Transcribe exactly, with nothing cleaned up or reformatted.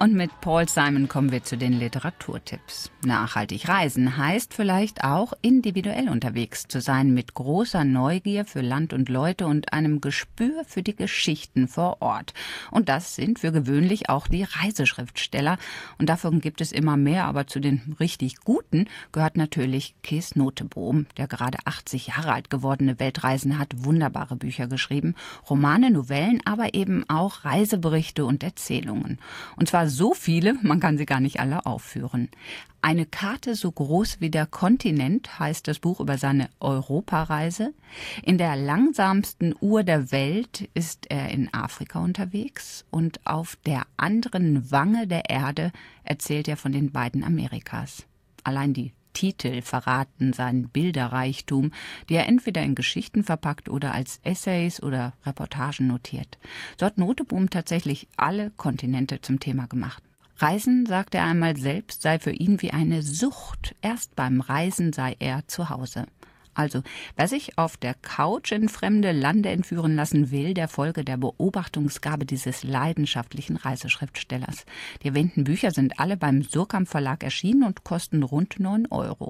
Und mit Paul Simon kommen wir zu den Literaturtipps. Nachhaltig reisen heißt vielleicht auch individuell unterwegs zu sein, mit großer Neugier für Land und Leute und einem Gespür für die Geschichten vor Ort. Und das sind für gewöhnlich auch die Reiseschriftsteller. Und davon gibt es immer mehr, aber zu den richtig guten gehört natürlich Kees Noteboom, der gerade achtzig Jahre alt gewordene Weltreisen hat, wunderbare Bücher geschrieben, Romane, Novellen, aber eben auch Reiseberichte und Erzählungen. Und zwar so viele, man kann sie gar nicht alle aufführen. Eine Karte so groß wie der Kontinent heißt das Buch über seine Europareise. In der langsamsten Uhr der Welt ist er in Afrika unterwegs und auf der anderen Wange der Erde erzählt er von den beiden Amerikas. Allein die Titel verraten seinen Bilderreichtum, die er entweder in Geschichten verpackt oder als Essays oder Reportagen notiert. So hat Noteboom tatsächlich alle Kontinente zum Thema gemacht. Reisen, sagt er einmal selbst, sei für ihn wie eine Sucht. Erst beim Reisen sei er zu Hause. Also, wer sich auf der Couch in fremde Lande entführen lassen will, der folge der Beobachtungsgabe dieses leidenschaftlichen Reiseschriftstellers. Die erwähnten Bücher sind alle beim Surkamp Verlag erschienen und kosten rund neun Euro.